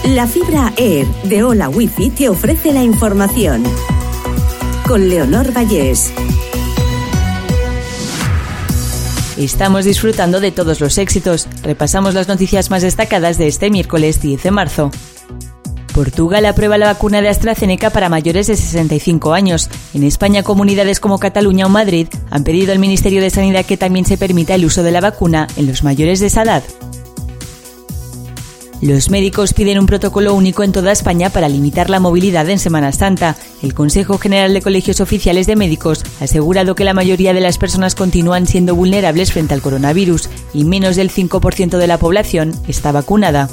La fibra Air de Hola Wifi te ofrece la información. Con Leonor Vallés. Estamos disfrutando de todos los éxitos. Repasamos las noticias más destacadas de este miércoles 10 de marzo. Portugal aprueba la vacuna de AstraZeneca para mayores de 65 años. En España, comunidades como Cataluña o Madrid han pedido al Ministerio de Sanidad que también se permita el uso de la vacuna en los mayores de esa edad. Los médicos piden un protocolo único en toda España para limitar la movilidad en Semana Santa. El Consejo General de Colegios Oficiales de Médicos ha asegurado que la mayoría de las personas continúan siendo vulnerables frente al coronavirus y menos del 5% de la población está vacunada.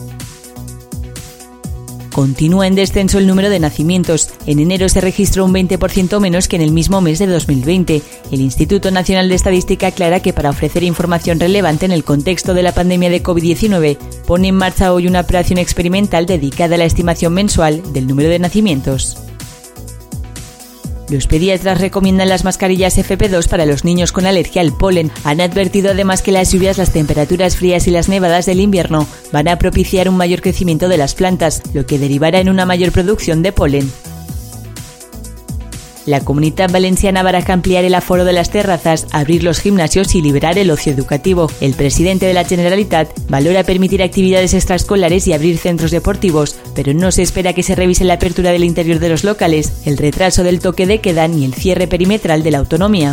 Continúa en descenso el número de nacimientos. En enero se registró un 20% menos que en el mismo mes de 2020. El Instituto Nacional de Estadística aclara que para ofrecer información relevante en el contexto de la pandemia de COVID-19, pone en marcha hoy una operación experimental dedicada a la estimación mensual del número de nacimientos. Los pediatras recomiendan las mascarillas FP2 para los niños con alergia al polen. Han advertido además que las lluvias, las temperaturas frías y las nevadas del invierno van a propiciar un mayor crecimiento de las plantas, lo que derivará en una mayor producción de polen. La Comunitat Valenciana baraja ampliar el aforo de las terrazas, abrir los gimnasios y liberar el ocio educativo. El presidente de la Generalitat valora permitir actividades extraescolares y abrir centros deportivos, pero no se espera que se revise la apertura del interior de los locales, el retraso del toque de queda ni el cierre perimetral de la autonomía.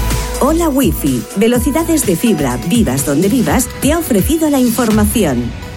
Hola Wifi, velocidades de fibra, vivas donde vivas, te ha ofrecido la información.